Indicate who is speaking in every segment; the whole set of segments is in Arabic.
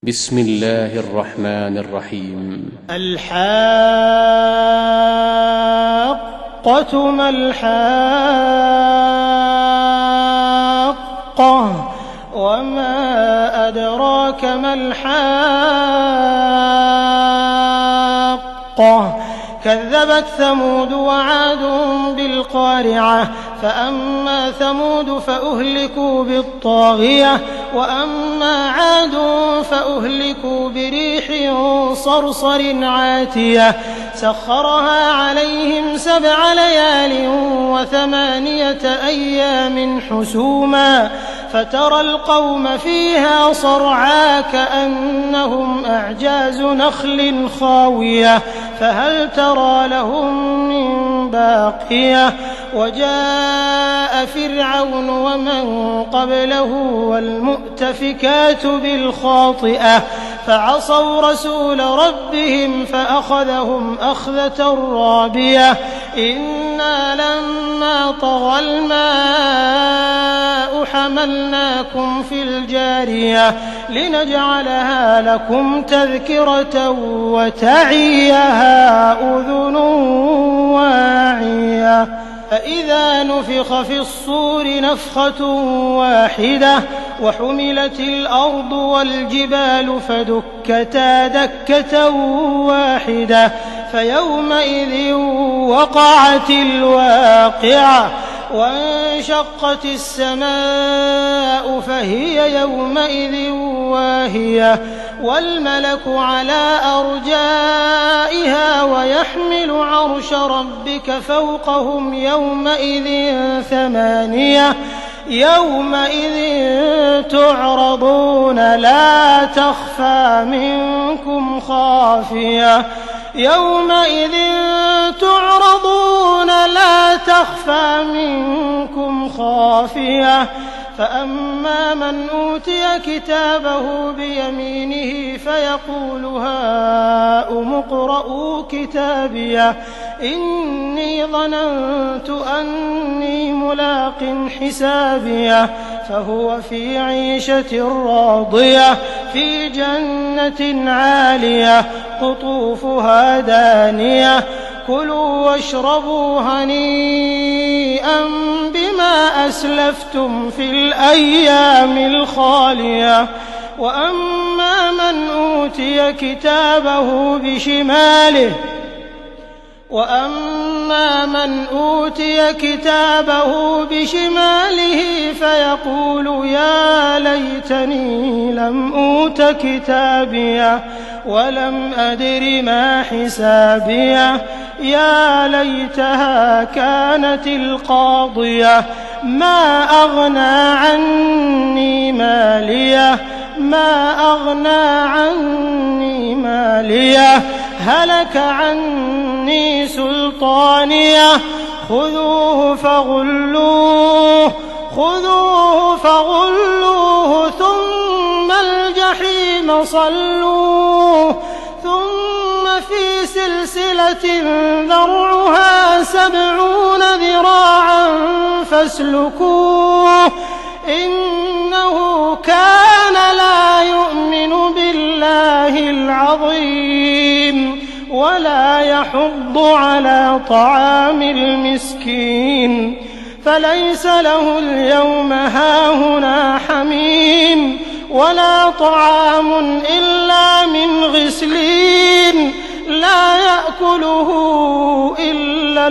Speaker 1: بسم الله الرحمن الرحيم.
Speaker 2: الحاقة ما الحاقة وما أدراك ما الحاقة كذبت ثمود وعاد بالقارعة فأما ثمود فأهلكوا بالطاغية وأما عاد فأهلكوا بريح صرصر عاتية سخرها عليهم 7 ليال و8 أيام حسوما فترى القوم فيها صرعى كأنهم أعجاز نخل خاوية فهل ترى لهم من باقية وجاء فرعون ومن قبله والمؤتفكات بالخاطئة فعصوا رسول ربهم فأخذهم أخذة رابية إنا لما طغى الماء حملناكم في الجارية لنجعلها لكم تذكرة وتعيها أذن واعية فإذا نفخ في الصور نفخة واحدة وحملت الأرض والجبال فدكتا دكة واحدة فيومئذ وقعت الواقعة وانشقت السماء فهي يومئذ واهية والملك على أرجائها ويحمل عرش ربك فوقهم يومئذ 8 يومئذ تعرضون لا تخفى منكم خافية يومئذ تعرضون لا تخفى منكم خافية فأما من أوتي كتابه بيمينه فيقول هاؤم اقرءوا كتابيه إني ظننت أني ملاق حسابيه فهو في عيشة راضية في جنة عالية قطوفها دانية كلوا واشربوا هنيئا بما أسلفتم في الأيام الخالية وأما من أوتي كتابه بشماله فيقول يا ليتني لم أوت كتابيه ولم أدر ما حسابيه يا ليتها كانت القاضية ما أغنى عني ماليه هلك عني سلطانيه خذوه فغلوه ثم الجحيم صلوه ثم في سلسلة ذرعها 70 ذراعا فاسلكوه إنه كان لا يؤمن بالله العظيم ولا يحض على طعام المسكين فليس له اليوم هاهنا حميم ولا طعام إلا من غسلين لا يأكله إلا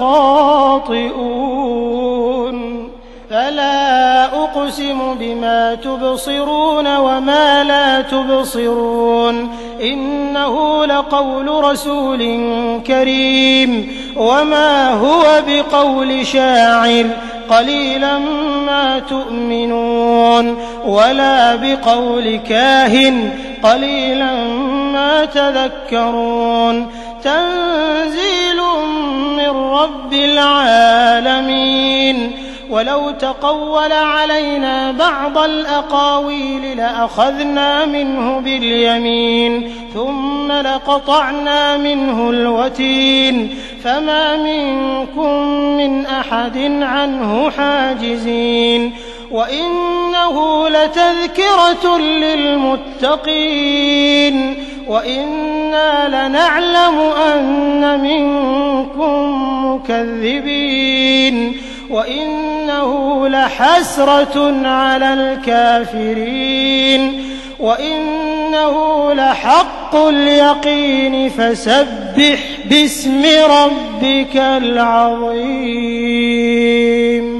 Speaker 2: الخاطئون فلا أقسم بما تبصرون وما لا تبصرون إنه لقول رسول كريم وما هو بقول شاعر قليلا ما تؤمنون ولا بقول كاهن قليلا ما تذكرون تنزيل من رب العالمين ولو تقول علينا بعض الأقاويل لأخذنا منه باليمين ثم لقطعنا منه الوتين فما منكم من أحد عنه حاجزين وإنه لتذكرة للمتقين وإنا لنعلم أن منكم مكذبين وإنه لحسرة على الكافرين وإنه لحق اليقين فسبح باسم ربك العظيم.